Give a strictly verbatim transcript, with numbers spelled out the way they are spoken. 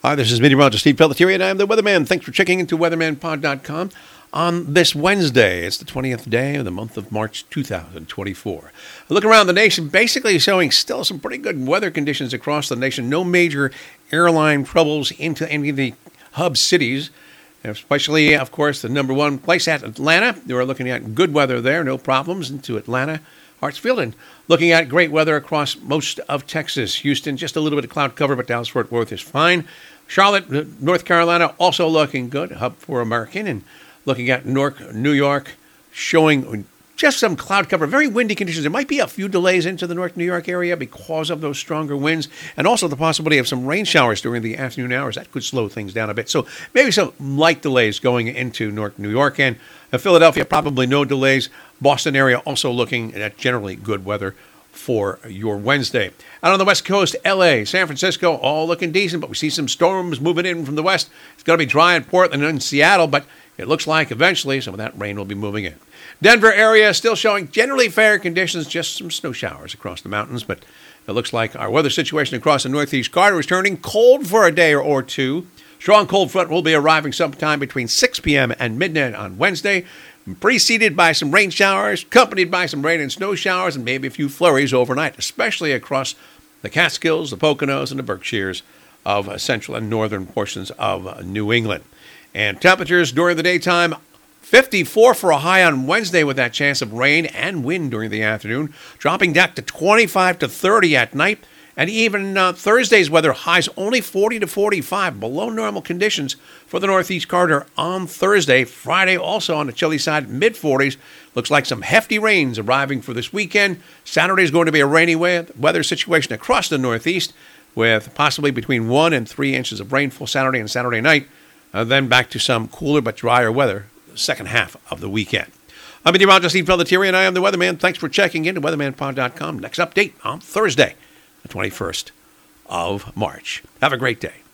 Hi, this is meteorologist Steve Pelletieri, and I'm the Weatherman. Thanks for checking into weatherman pod dot com on this Wednesday. It's the twentieth day of the month of March two thousand twenty-four. Look around the nation, basically showing still some pretty good weather conditions across the nation. No major airline troubles into any of the hub cities, especially, of course, the number one place at Atlanta. We're looking at good weather there, no problems into Atlanta. Hartsfield, and looking at great weather across most of Texas. Houston, just a little bit of cloud cover, but Dallas-Fort Worth is fine. Charlotte, North Carolina, also looking good, hub for American. And looking at Newark, New York, showing just some cloud cover, very windy conditions. There might be a few delays into the North New York area because of those stronger winds, and also the possibility of some rain showers during the afternoon hours. That could slow things down a bit. So maybe some light delays going into North New York. And Philadelphia, probably no delays. Boston area also looking at generally good weather for your Wednesday. Out on the West Coast, L A, San Francisco, all looking decent, but we see some storms moving in from the west. It's going to be dry in Portland and in Seattle, but it looks like eventually some of that rain will be moving in. Denver area still showing generally fair conditions, just some snow showers across the mountains, but it looks like our weather situation across the northeast corridor is turning cold for a day or two. Strong cold front will be arriving sometime between six p.m. and midnight on Wednesday, preceded by some rain showers, accompanied by some rain and snow showers, and maybe a few flurries overnight, especially across the Catskills, the Poconos, and the Berkshires of central and northern portions of New England. And temperatures during the daytime, fifty-four for a high on Wednesday with that chance of rain and wind during the afternoon, dropping back to twenty-five to thirty at night. And even uh, Thursday's weather highs only forty to forty-five, below normal conditions for the northeast corridor on Thursday. Friday also on the chilly side, mid-forties. Looks like some hefty rains arriving for this weekend. Saturday is going to be a rainy weather situation across the northeast, with possibly between one and three inches of rainfall Saturday and Saturday night. Uh, then back to some cooler but drier weather the second half of the weekend. I'm meteorologist Steve Pelletieri, and I am the Weatherman. Thanks for checking in to weatherman pod dot com. Next update on Thursday, the twenty-first of March. Have a great day.